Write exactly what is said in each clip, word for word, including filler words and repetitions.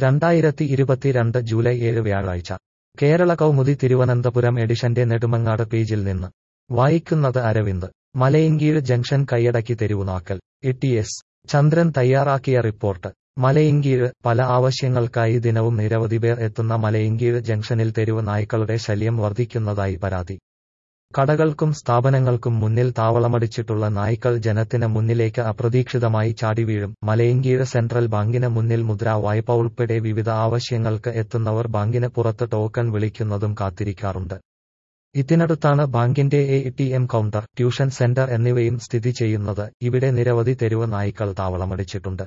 രണ്ടായിരത്തി ഇരുപത്തിരണ്ട് ജൂലൈ ഏഴ് വ്യാഴാഴ്ച കേരള കൗമുദി തിരുവനന്തപുരം എഡിഷന്റെ നെടുമങ്ങാട് പേജിൽ നിന്ന് വായിക്കുന്നത് അരവിന്ദ്. മലയങ്കീഴ് ജംഗ്ഷൻ കൈയടക്കി തെരുവുനാക്കൽ. ഇ ടി എസ് ചന്ദ്രൻ തയ്യാറാക്കിയ റിപ്പോർട്ട്. മലയങ്കീഴ് പല ആവശ്യങ്ങൾക്കായി ദിനവും നിരവധി പേർ എത്തുന്ന മലയങ്കീഴ് ജംഗ്ഷനിൽ തെരുവ് നായ്ക്കളുടെ ശല്യം വർദ്ധിക്കുന്നതായി പരാതി. കടകൾക്കും സ്ഥാപനങ്ങൾക്കും മുന്നിൽ താവളമടിച്ചിട്ടുള്ള നായ്ക്കൾ ജനത്തിന് മുന്നിലേക്ക് അപ്രതീക്ഷിതമായി ചാടിവീഴും. മലയങ്കീഴ് സെൻട്രൽ ബാങ്കിന് മുന്നിൽ മുദ്രാ വായ്പ ഉൾപ്പെടെ വിവിധ ആവശ്യങ്ങൾക്ക് എത്തുന്നവർ ബാങ്കിന് പുറത്ത് ടോക്കൺ വിളിക്കുന്നതും കാത്തിരിക്കാറുണ്ട്. ഇതിനടുത്താണ് ബാങ്കിന്റെ A T M counter, tuition centre എന്നിവയും സ്ഥിതി ചെയ്യുന്നത്. ഇവിടെ നിരവധി തെരുവ് നായ്ക്കൾ താവളമടിച്ചിട്ടുണ്ട്.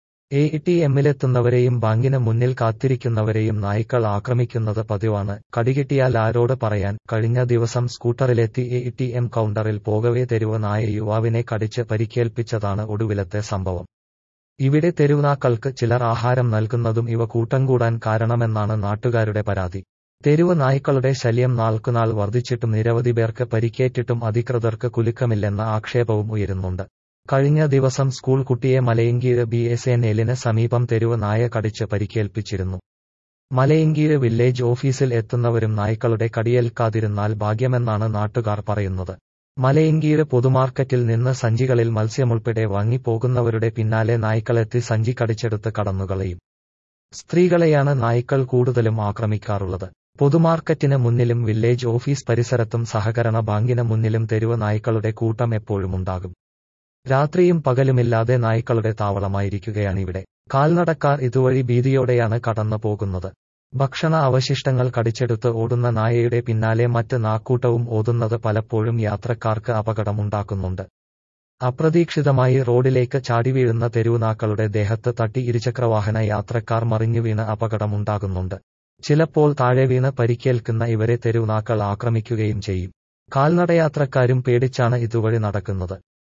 എ ടി എമ്മിലെത്തുന്നവരെയും ബാങ്കിന് മുന്നിൽ കാത്തിരിക്കുന്നവരെയും നായ്ക്കൾ ആക്രമിക്കുന്നത് പതിവാണ്. കടികിട്ടിയാൽ ആരോട് പറയാൻ. കഴിഞ്ഞ ദിവസം സ്കൂട്ടറിലെത്തി എ ടി എം കൗണ്ടറിൽ പോകവേ തെരുവ് നായ യുവാവിനെ കടിച്ച് പരിക്കേൽപ്പിച്ചതാണ് ഒടുവിലത്തെ സംഭവം. ഇവിടെ തെരുവുനാക്കൾക്ക് ചിലർ ആഹാരം നൽകുന്നതും ഇവ കൂട്ടം കൂടാൻ കാരണമെന്നാണ് നാട്ടുകാരുടെ പരാതി. തെരുവ് നായ്ക്കളുടെ ശല്യം നാൾക്കുനാൾ വർദ്ധിച്ചിട്ടും നിരവധി പേർക്ക് പരിക്കേറ്റിട്ടും അധികൃതർക്ക് കുലുക്കമില്ലെന്ന ആക്ഷേപവും ഉയരുന്നുണ്ട്. കഴിഞ്ഞ ദിവസം സ്കൂൾ കുട്ടിയെ മലയങ്കീഴ് ബി എസ് എൻ എല്ലിന് സമീപം തെരുവ് നായ കടിച്ച് പരിക്കേൽപ്പിച്ചിരുന്നു. മലയങ്കീഴ് വില്ലേജ് ഓഫീസിൽ എത്തുന്നവരും നായ്ക്കളുടെ കടിയേൽക്കാതിരുന്നാൽ ഭാഗ്യമെന്നാണ് നാട്ടുകാർ പറയുന്നത്. മലയങ്കീഴ് പൊതുമാർക്കറ്റിൽ നിന്ന് സഞ്ചികളിൽ മത്സ്യമുൾപ്പെടെ വാങ്ങിപ്പോകുന്നവരുടെ പിന്നാലെ നായ്ക്കളെത്തി സഞ്ചി കടിച്ചെടുത്ത് കടന്നുകളയും. സ്ത്രീകളെയാണ് നായ്ക്കൾ കൂടുതലും ആക്രമിക്കാറുള്ളത്. പൊതുമാർക്കറ്റിന് മുന്നിലും വില്ലേജ് ഓഫീസ് പരിസരത്തും സഹകരണ ബാങ്കിന് മുന്നിലും തെരുവ് നായ്ക്കളുടെ കൂട്ടം എപ്പോഴുമുണ്ടാകും. രാത്രിയും പകലുമില്ലാതെ നായ്ക്കളുടെ താവളമായിരിക്കുകയാണിവിടെ. കാൽനടക്കാർ ഇതുവഴി ഭീതിയോടെയാണ് കടന്നു പോകുന്നത്. ഭക്ഷണ അവശിഷ്ടങ്ങൾ കടിച്ചെടുത്ത് ഓടുന്ന നായയുടെ പിന്നാലെ മറ്റ് നാക്കൂട്ടവും ഓടുന്നത് പലപ്പോഴും യാത്രക്കാർക്ക് അപകടമുണ്ടാക്കുന്നുണ്ട്. അപ്രതീക്ഷിതമായി റോഡിലേക്ക് ചാടിവീഴുന്ന തെരുവുനാക്കളുടെ ദേഹത്ത് തട്ടി ഇരുചക്രവാഹന യാത്രക്കാർ മറിഞ്ഞുവീണ് അപകടമുണ്ടാകുന്നുണ്ട്. ചിലപ്പോൾ താഴെ വീണ് പരിക്കേൽക്കുന്ന ഇവരെ തെരുവുനാക്കൾ ആക്രമിക്കുകയും ചെയ്യും. കാൽനടയാത്രക്കാരും പേടിച്ചാണ് ഇതുവഴി നടക്കുന്നത്.